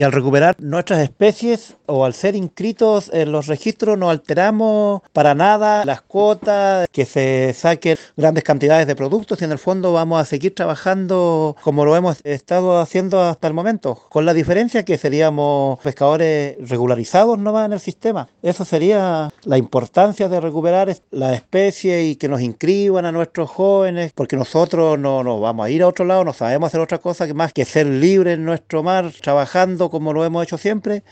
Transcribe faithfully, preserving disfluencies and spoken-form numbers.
Y al recuperar nuestras especies o al ser inscritos en los registros no alteramos para nada las cuotas, que se saquen grandes cantidades de productos y en el fondo vamos a seguir trabajando como lo hemos estado haciendo hasta el momento, con la diferencia que seríamos pescadores regularizados nomás en el sistema. Eso sería la importancia de recuperar la especie y que nos inscriban a nuestros jóvenes, porque nosotros no nos vamos a ir a otro lado, no sabemos hacer otra cosa que más que ser libres en nuestro mar, trabajando como lo hemos hecho siempre.